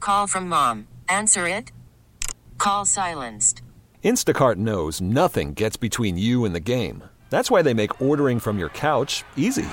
Call from mom. Answer it. Call silenced. Instacart knows nothing gets between you and the game. That's why they make ordering from your couch easy.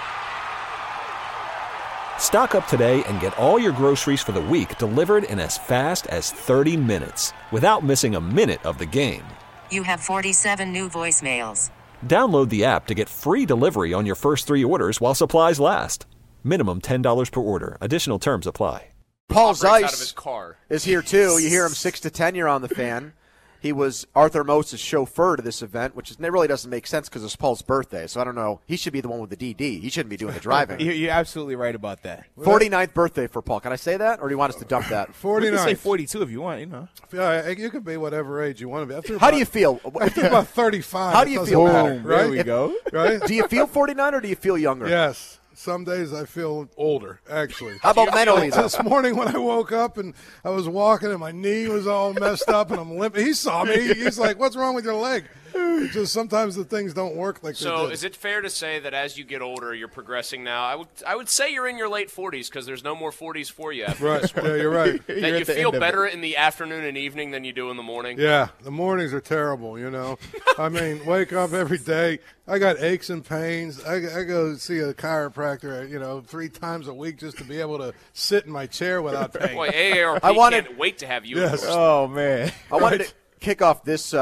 Stock up today and get all your groceries for the week delivered in as fast as 30 minutes without missing a minute of the game. You have 47 new voicemails. Download the app to get free delivery on your first 3 orders while supplies last. Minimum $10 per order. Additional terms apply. Paul Out of his Zeiss car. is here, too. You hear him 6 to 10 here on The Fan. He was Arthur Mose's chauffeur to this event, which really doesn't make sense because it's Paul's birthday. So I don't know. He should be the one with the DD. He shouldn't be doing the driving. You're absolutely right about that. 49th birthday for Paul. Can I say that, or do you want us to dump that? 49. You can say 42 if you want, you know. Yeah, you can be whatever age you want to be. How do you feel? After about 35, How do you it feel? doesn't matter, Boom, right? there we go. Right? Do you feel 49 or do you feel younger? Yes. Some days I feel older, actually. How about mentally, though? This morning when I woke up and I was walking and my knee was all messed up and I'm limping. He saw me. He's like, "What's wrong with your leg?" It's just sometimes the things don't work like they So did. is it fair to say that as you get older, you're progressing now? I would say you're in your late 40s because there's no more 40s for you. After Right. Yeah, you're right. that you feel better in the afternoon and evening than you do in the morning? Yeah, the mornings are terrible, I mean, wake up every day. I got aches and pains. I go see a chiropractor, 3 times a week just to be able to sit in my chair without pain. Boy, AARP can't wait to have you. Yes. Oh, man. I wanted to kick off this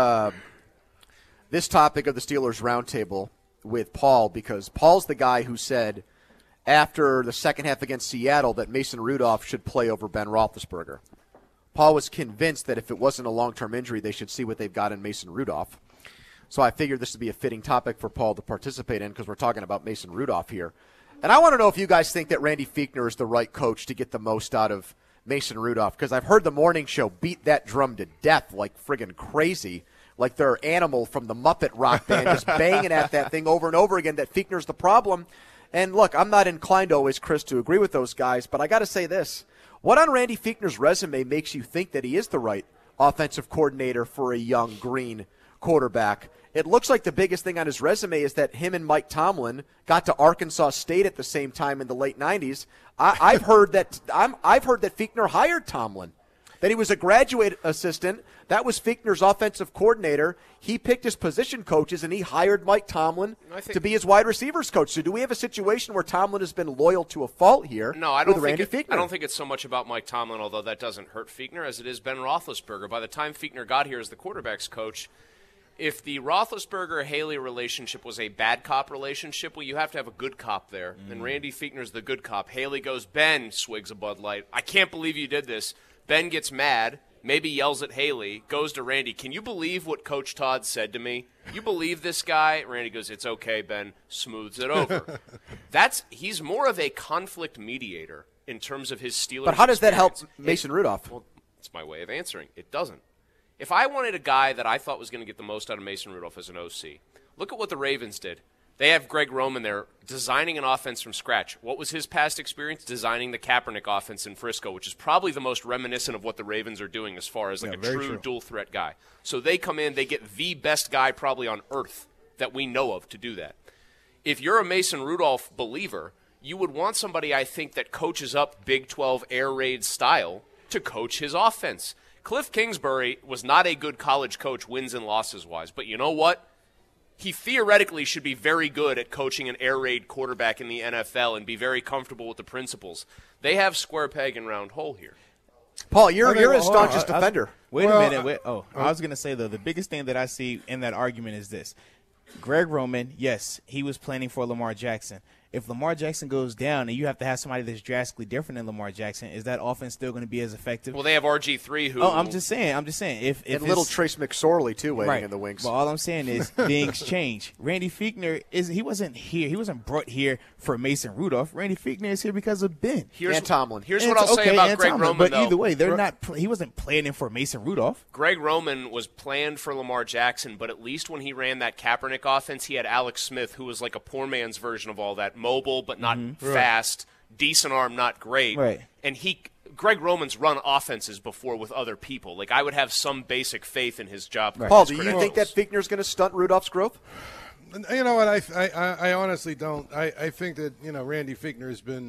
topic of the Steelers roundtable with Paul because Paul's the guy who said after the second half against Seattle that Mason Rudolph should play over Ben Roethlisberger. Paul was convinced that if it wasn't a long-term injury, they should see what they've got in Mason Rudolph. So I figured this would be a fitting topic for Paul to participate in because we're talking about Mason Rudolph here. And I want to know if you guys think that Randy Fichtner is the right coach to get the most out of Mason Rudolph because I've heard the morning show beat that drum to death like friggin' crazy, like they're Animal from the Muppet Rock Band just banging at that thing over and over again that Fichtner's the problem. And look, I'm not inclined always, Chris, to agree with those guys, but I got to say this. What on Randy Fichtner's resume makes you think that he is the right offensive coordinator for a young green quarterback? It looks like the biggest thing on his resume is that him and Mike Tomlin got to Arkansas State at the same time in the late 90s. I've heard that Fichtner hired Tomlin, that he was a graduate assistant. That was Fichtner's offensive coordinator. He picked his position coaches, and he hired Mike Tomlin to be his wide receivers coach. So do we have a situation where Tomlin has been loyal to a fault here? No, I don't Randy think Fichtner? I don't think it's so much about Mike Tomlin, although that doesn't hurt Fichtner, as it is Ben Roethlisberger. By the time Fichtner got here as the quarterback's coach, if the Roethlisberger-Haley relationship was a bad cop relationship, well, you have to have a good cop there. And Randy Fichtner's the good cop. Haley goes, Ben, swigs a Bud Light. I can't believe you did this. Ben gets mad, maybe yells at Haley, goes to Randy. Can you believe what Coach Todd said to me? You believe this guy? Randy goes, it's okay, Ben. Smooths it over. He's more of a conflict mediator in terms of his Steelers But how does that help experience. Mason Rudolph? Well, it's my way of answering. It doesn't. If I wanted a guy that I thought was going to get the most out of Mason Rudolph as an OC, look at what the Ravens did. They have Greg Roman there designing an offense from scratch. What was his past experience? Designing the Kaepernick offense in Frisco, which is probably the most reminiscent of what the Ravens are doing as far as like a true dual-threat guy. So they come in, they get the best guy probably on earth that we know of to do that. If you're a Mason Rudolph believer, you would want somebody, I think, that coaches up Big 12 air raid style to coach his offense. Cliff Kingsbury was not a good college coach wins and losses-wise, but you know what? He theoretically should be very good at coaching an air raid quarterback in the NFL and be very comfortable with the principles. They have square peg and round hole here. Paul, you're his staunchest defender. Wait a minute. I was going to say, though, the biggest thing that I see in that argument is this. Greg Roman, yes, he was planning for Lamar Jackson. If Lamar Jackson goes down and you have to have somebody that's drastically different than Lamar Jackson, is that offense still going to be as effective? Well, they have RG3 who... Oh, I'm just saying. If and little Trace McSorley, too, waiting in the wings. But all I'm saying is things change. Randy Fichtner, he wasn't here. He wasn't brought here for Mason Rudolph. Randy Fichtner is here because of Ben. And Tomlin. Here's what I'll say about Greg Roman, But though. either way, he wasn't planning for Mason Rudolph. Greg Roman was planned for Lamar Jackson, but at least when he ran that Kaepernick offense, he had Alex Smith, who was like a poor man's version of all that, mobile but not fast, decent arm, not great. Right. And Greg Roman's run offenses before with other people. Like, I would have some basic faith in his job. Right. Paul, do you think that Fichtner's going to stunt Rudolph's growth? You know what? I honestly don't. I think that Randy Fichtner has been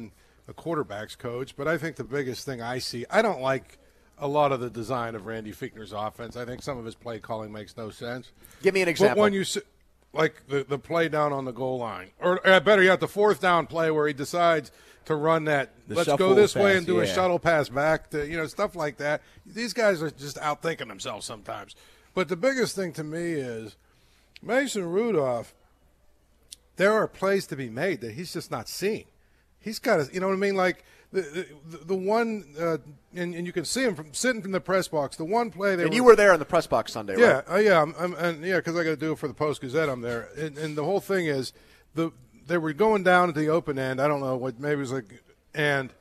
a quarterback's coach, but I think the biggest thing I see, I don't like a lot of the design of Randy Fichtner's offense. I think some of his play calling makes no sense. Give me an example. But when you like the play down on the goal line, or better yet, the fourth down play where he decides to run that, let's go this way and do a shuttle pass back to, stuff like that. These guys are just outthinking themselves sometimes. But the biggest thing to me is Mason Rudolph, there are plays to be made that he's just not seeing. He's got to, you know what I mean? Like the one, and you can see him from sitting in the press box. The one play there. And you were there in the press box Sunday, right? Yeah, because I got to do it for the Post-Gazette. I'm there, and the whole thing is they were going down at the open end. I don't know what, maybe it was like, and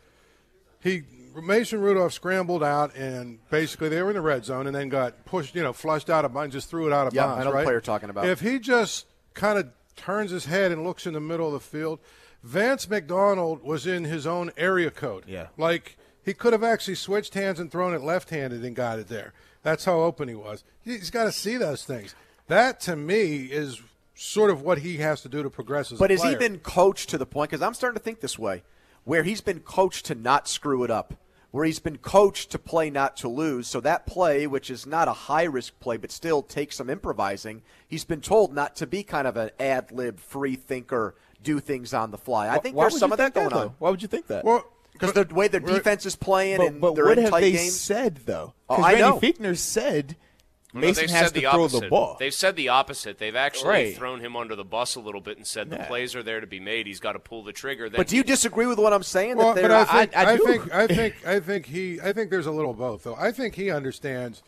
Mason Rudolph scrambled out, and basically they were in the red zone, and then got pushed, flushed out of bounds, just threw it out of bounds. I know right? the play you're talking about. If he just kind of turns his head and looks in the middle of the field, Vance McDonald was in his own area code. Yeah. Like, he could have actually switched hands and thrown it left-handed and got it there. That's how open he was. He's got to see those things. That, to me, is sort of what he has to do to progress as a player. But has he been coached to the point, because I'm starting to think this way, where he's been coached to not screw it up, where he's been coached to play not to lose. So that play, which is not a high-risk play but still takes some improvising, he's been told not to be kind of an ad-lib, free thinker, do things on the fly. I think there's some of that going on. Why would you think that? Well, because the way their defense is playing and but they're what in have tight they games. said, though? Oh, Because I know. Randy Fichtner said Mason they've has said to the throw opposite. the ball. They've said the opposite. They've actually Right. thrown him under the bus a little bit and said the plays are there to be made. He's got to pull the trigger. Then But do you disagree with what I'm saying? Well, that but they're- I think there's a little both though. I think he understands,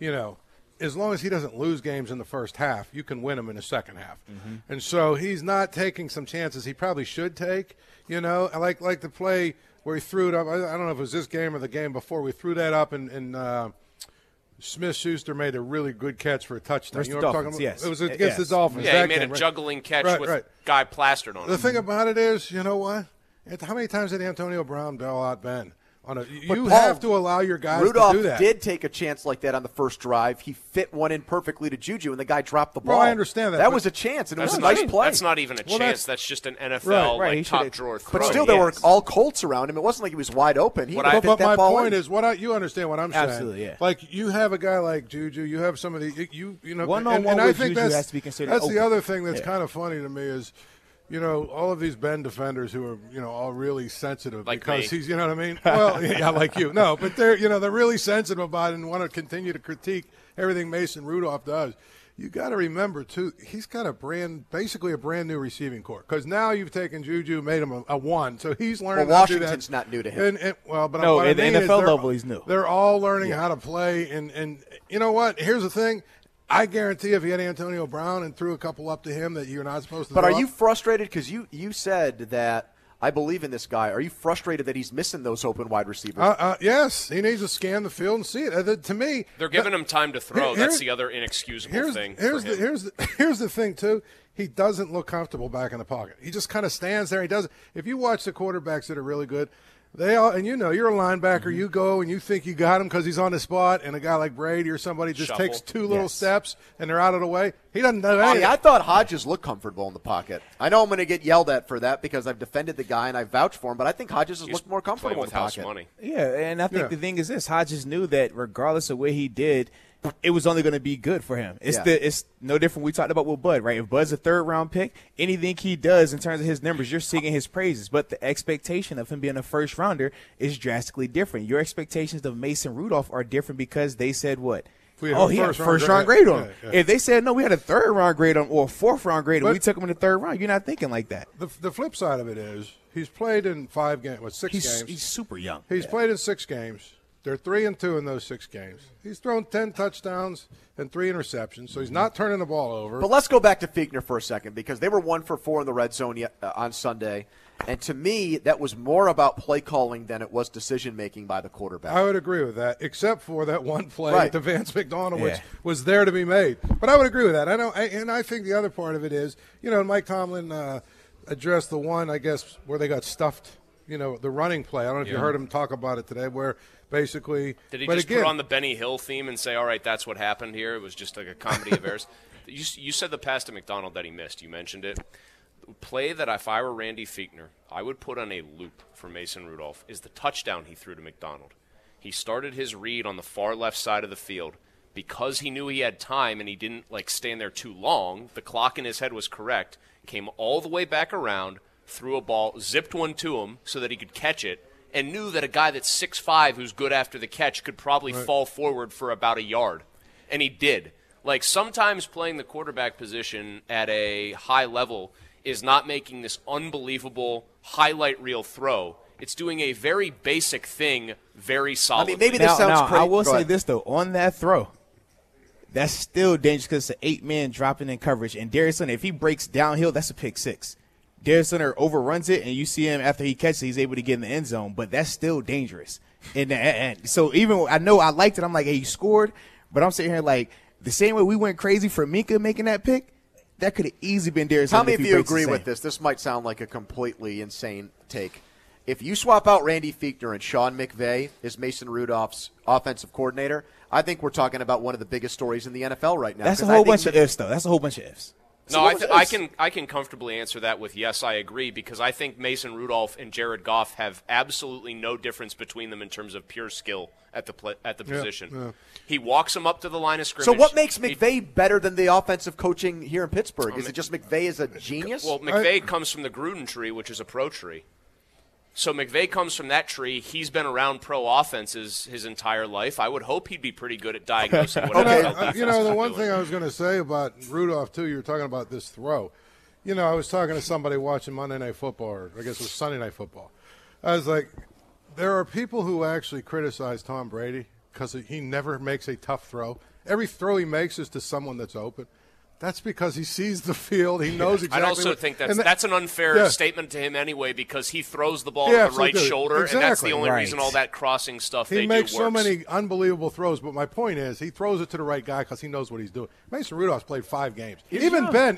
as long as he doesn't lose games in the first half, you can win them in the second half. Mm-hmm. And so he's not taking some chances he probably should take. Like the play where he threw it up. I don't know if it was this game or the game before. We threw that up and Smith-Schuster made a really good catch for a touchdown. Versus You know the what I'm Dolphins, talking about? yes. It was against the Dolphins. yeah, that he made game, a right? juggling catch with guy plastered on The him. thing about it is, you know what? How many times did Antonio Brown bail out Ben? You Paul, have to allow your guys Rudolph to do that. did take a chance like that on the first drive. He fit one in perfectly to Juju, and the guy dropped the ball. Well, I understand that, That but- was a chance, and it was That's a nice not, play. That's not even a Well, chance. that's- That's just an NFL Right, he top should've- drawer throw. But still, there were Yes. all Colts around him. It wasn't like he was wide open. He What fit I- But that my ball point in. is, you understand what I'm saying? Absolutely, yeah. Like you have a guy like Juju, you have some of the One-on-one and I with think Juju has to be considered That's open. the other thing that's Yeah. kind of funny to me is, all of these Ben defenders who are all really sensitive Like because me. he's, you know what I mean? Well, yeah, like you. No, but they're really sensitive about it and want to continue to critique everything Mason Rudolph does. You got to remember too, he's got basically a brand new receiving core because now you've taken Juju, made him a one, so he's learning. Well, how to do Washington's that. not new to him. But No, what I at the mean is NFL they're- level, he's new. They're all learning how to play, and you know what? Here's the thing. I guarantee if you had Antonio Brown and threw a couple up to him that you're not supposed to. But are throw you up, frustrated? Because you said that I believe in this guy. Are you frustrated that he's missing those open wide receivers? yes, he needs to scan the field and see it. To me, They're giving him time to throw. Here- That's the other inexcusable thing. Here's for him. here's the thing too. He doesn't look comfortable back in the pocket. He just kind of stands there. He doesn't. If you watch the quarterbacks that are really good, they all, and you're a linebacker. Mm-hmm. You go and you think you got him because he's on the spot, and a guy like Brady or somebody just Shuffle. takes two little steps and they're out of the way. He doesn't know I anything. I thought Hodges looked comfortable in the pocket. I know I'm going to get yelled at for that because I've defended the guy and I vouched for him, but I think Hodges has He's looked more playing comfortable in with the house pocket. money. Yeah, and I think Yeah. the thing is this: Hodges knew that regardless of what he did, it was only going to be good for him. It's Yeah. it's no different. We talked about with Bud, right? If Bud's a third-round pick, anything he does in terms of his numbers, you're singing his praises. But the expectation of him being a first-rounder is drastically different. Your expectations of Mason Rudolph are different because they said what? We had Oh, a he had a first-round first-round grade. grade on him. Yeah, yeah. If they said, no, we had a third-round grade on him or a fourth-round grade and But- we took him in the third round, you're not thinking like that. The flip side of it is he's played in 5 games, 6 games. He's super young. He's played in 6 games. They're 3-2 in those 6 games. He's thrown 10 touchdowns and 3 interceptions, so he's not turning the ball over. But let's go back to Fichtner for a second because they were 1 for 4 in the red zone on Sunday. And to me, that was more about play calling than it was decision making by the quarterback. I would agree with that, except for that one play Right. to Vance McDonald, which Yeah. was there to be made. But I would agree with that. I think the other part of it is, Mike Tomlin addressed the one, I guess, where they got stuffed. The running play. I don't know if you heard him talk about it today, where basically. Did he but just again, put on the Benny Hill theme and say, all right, that's what happened here? It was just like a comedy of errors. You said the pass to McDonald that he missed. You mentioned it. play that if I were Randy Fichtner, I would put on a loop for Mason Rudolph is the touchdown he threw to McDonald. He started his read on the far left side of the field. Because he knew he had time and he didn't stand there too long, the clock in his head was correct, came all the way back around, threw a ball, zipped one to him so that he could catch it, and knew that a guy that's 6'5", who's good after the catch, could probably fall forward for about a yard. And he did. Sometimes playing the quarterback position at a high level is not making this unbelievable highlight reel throw. It's doing a very basic thing very solidly. Maybe this sounds crazy. I will say this, though. On that throw, that's still dangerous because it's an 8-man dropping in coverage. And Darius Leonard, if he breaks downhill, that's a pick six. Darius Leonard overruns it, and you see him after he catches it, he's able to get in the end zone. But that's still dangerous. And so even I know I liked it. I'm like, hey, you scored. But I'm sitting here the same way we went crazy for Minka making that pick, that could have easily been Darius Leonard. How many of you agree with this? This might sound like a completely insane take. If you swap out Randy Fichtner and Sean McVay as Mason Rudolph's offensive coordinator, I think we're talking about one of the biggest stories in the NFL right now. That's a whole bunch of ifs, though. That's a whole bunch of ifs. No, I can comfortably answer that with yes, I agree, because I think Mason Rudolph and Jared Goff have absolutely no difference between them in terms of pure skill at the position. Yeah. He walks them up to the line of scrimmage. So what makes McVay better than the offensive coaching here in Pittsburgh? Is it just McVay is a genius? Well, McVay comes from the Gruden tree, which is a pro tree. So McVay comes from that tree. He's been around pro offenses his entire life. I would hope he'd be pretty good at diagnosing what the one thing I was going to say about Rudolph, too, you were talking about this throw. I was talking to somebody watching Monday Night Football, or I guess it was Sunday Night Football. I was like, there are people who actually criticize Tom Brady because he never makes a tough throw. Every throw he makes is to someone that's open. That's because he sees the field. He knows exactly. I also think that's an unfair statement to him anyway, because he throws the ball with the right shoulder, and that's the only reason all that crossing stuff he makes so many unbelievable throws. But my point is, he throws it to the right guy because he knows what he's doing. Mason Rudolph's played 5 games. Even Ben,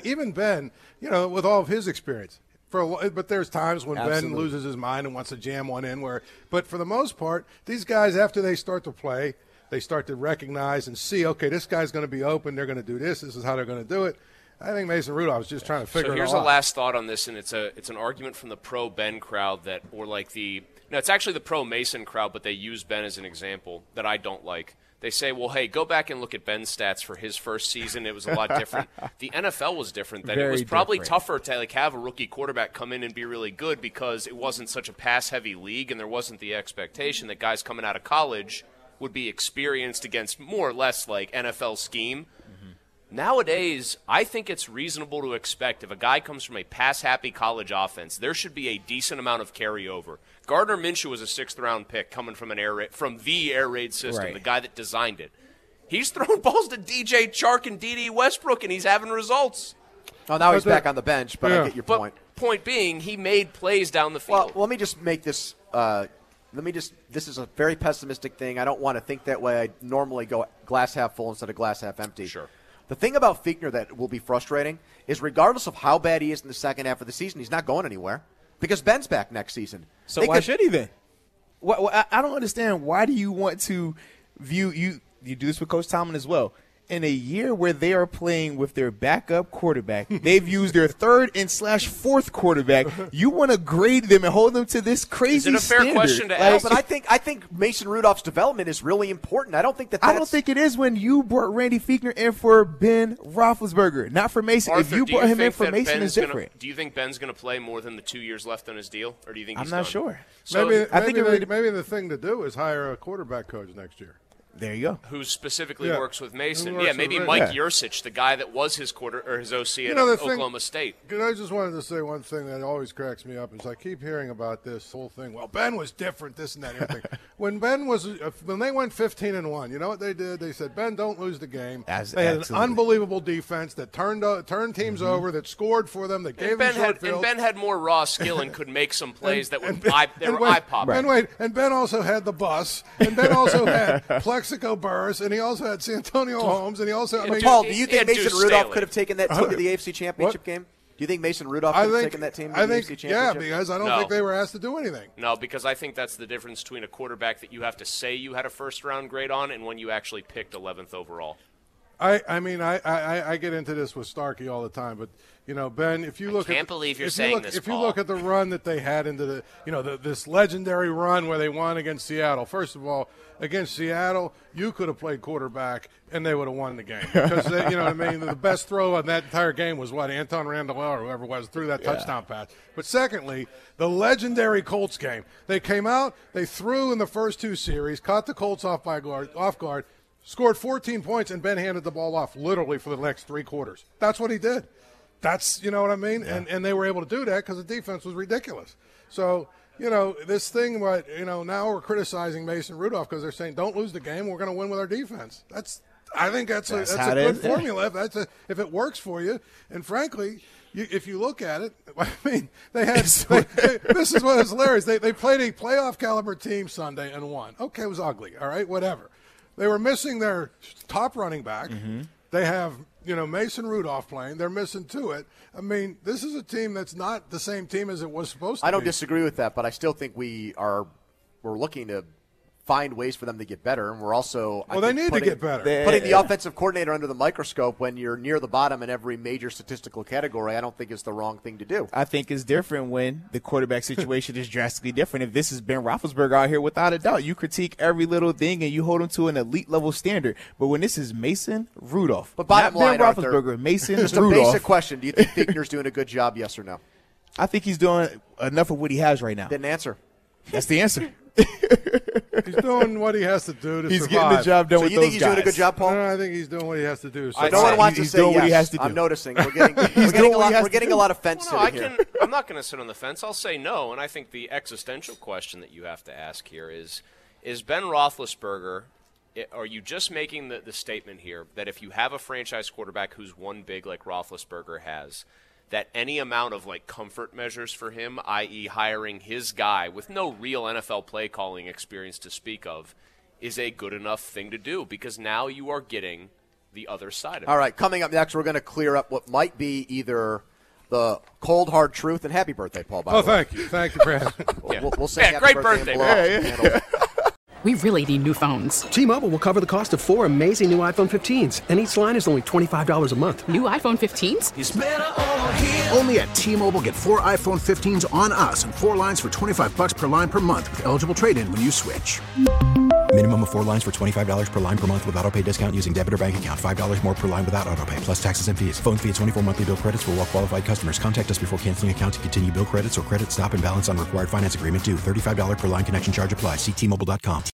with all of his experience. But there's times when Ben loses his mind and wants to jam one in. But for the most part, these guys, after they start to play, they start to recognize and see, okay, this guy's going to be open. They're going to do this. This is how they're going to do it. I think Mason Rudolph is just trying to figure it out. So here's a last thought on this, and it's an argument from the pro Ben crowd it's actually the pro Mason crowd, but they use Ben as an example that I don't like. They say, well, hey, go back and look at Ben's stats for his first season. It was a lot different. The NFL was different then. It was probably tougher to have a rookie quarterback come in and be really good because it wasn't such a pass-heavy league, and there wasn't the expectation that guys coming out of college would be experienced against more or less NFL scheme. Mm-hmm. Nowadays, I think it's reasonable to expect if a guy comes from a pass-happy college offense, there should be a decent amount of carryover. Gardner Minshew was a 6th-round pick coming from the air raid system, the guy that designed it. He's throwing balls to DJ Chark and D.D. Westbrook, and he's having results. Oh, now he's back on the bench, but I get your point. Point being, he made plays down the field. Well, let me just make this this is a very pessimistic thing. I don't want to think that way. I normally go glass half full instead of glass half empty. Sure. The thing about Fichtner that will be frustrating is regardless of how bad he is in the second half of the season, he's not going anywhere because Ben's back next season. So why should he then? I don't understand. Why do you want to view – you do this with Coach Tomlin as well. In a year where they are playing with their backup quarterback, they've used their 3rd and /4th quarterback. You want to grade them and hold them to this crazy standard. Is it a fair question to ask? But I think Mason Rudolph's development is really important. I don't think I don't think it is when you brought Randy Fichtner in for Ben Roethlisberger, not for Mason. Arthur, if you brought him in for Mason, it's different. Do you think Ben's going to play more than the 2 years left on his deal, or do you think he's I'm not done? Sure. So maybe the thing to do is hire a quarterback coach next year. There you go. Who specifically works with Mason. Maybe Mike Yurcich, the guy that was his his OC at Oklahoma State. I just wanted to say one thing that always cracks me up is I keep hearing about this whole thing. Well, Ben was different, this and that, everything. when they went 15-1, you know what they did? They said, Ben, don't lose the game. They had an unbelievable defense that turned teams over, that scored for them, that gave them short fields. And Ben had more raw skill and could make some plays that were eye-popping. And Ben also had the bus, and Ben also had Plexico Burris, and he also had Santonio Holmes, and he also. Paul, do you think Mason Rudolph could have taken that team to the AFC Championship game? Do you think Mason Rudolph could have taken that team to the AFC Championship? Yeah, because I don't think they were asked to do anything. No, because I think that's the difference between a quarterback that you have to say you had a first-round grade on and one you actually picked 11th overall. I get into this with Starkey all the time, but Ben, if you look, can't believe you're saying this, if you Paul. look at the run that they had into this legendary run where they won against Seattle. First of all, against Seattle, you could have played quarterback and they would have won the game because the best throw on that entire game was what Anton Randall or whoever it was threw that touchdown pass. But secondly, the legendary Colts game. They came out, they threw in the first two series, caught the Colts off guard. Scored 14 points, and Ben handed the ball off literally for the next 3 quarters. That's what he did. That's, you know what I mean? Yeah. And they were able to do that because the defense was ridiculous. So, this thing, now we're criticizing Mason Rudolph because they're saying, don't lose the game. We're going to win with our defense. I think that's a good formula if it works for you. And frankly, if you look at it, I mean, this is what is hilarious. They played a playoff caliber team Sunday and won. Okay, it was ugly. All right, whatever. They were missing their top running back. Mm-hmm. They have, Mason Rudolph playing. They're missing Tuitt. I mean, this is a team that's not the same team as it was supposed to be. I don't disagree with that, but I still think we're looking to find ways for them to get better, and we're also they need to get better. Putting the offensive coordinator under the microscope when you're near the bottom in every major statistical category, I don't think is the wrong thing to do. I think it's different when the quarterback situation is drastically different. If this is Ben Roethlisberger out here, without a doubt, you critique every little thing and you hold him to an elite level standard. But when this is Mason Rudolph, but bottom line, Ben Roethlisberger, Mason just Rudolph. Just a basic question: do you think Fichtner's doing a good job? Yes or no? I think he's doing enough of what he has right now. Didn't answer. That's the answer. He's doing what he has to do to he's survive. Getting the job done with those guys. So you think he's doing a good job, Paul? No, I think he's doing what he has to do. So no one wants to say doing yes. What he has to do. I'm noticing. We're getting a lot of fence sitting here. I'm not going to sit on the fence. I'll say no, and I think the existential question that you have to ask here is Ben Roethlisberger, are you just making the statement here that if you have a franchise quarterback who's won big like Roethlisberger has, that any amount of comfort measures for him, i.e. hiring his guy with no real NFL play calling experience to speak of, is a good enough thing to do? Because now you are getting the other side of it. All right, coming up next, we're going to clear up what might be either the cold, hard truth, and happy birthday, Paul, by the way. Thank you. Thank you, Brad. We'll say happy great birthday, man. We really need new phones. T-Mobile will cover the cost of 4 amazing new iPhone 15s, and each line is only $25 a month. New iPhone 15s? It's better over here. Only at T-Mobile, get 4 iPhone 15s on us and 4 lines for $25 per line per month with eligible trade-in when you switch. Minimum of 4 lines for $25 per line per month with autopay discount using debit or bank account. $5 more per line without autopay, plus taxes and fees. Phone fee at 24 monthly bill credits for well-qualified customers. Contact us before canceling account to continue bill credits or credit stop and balance on required finance agreement due. $35 per line connection charge applies. See T-Mobile.com.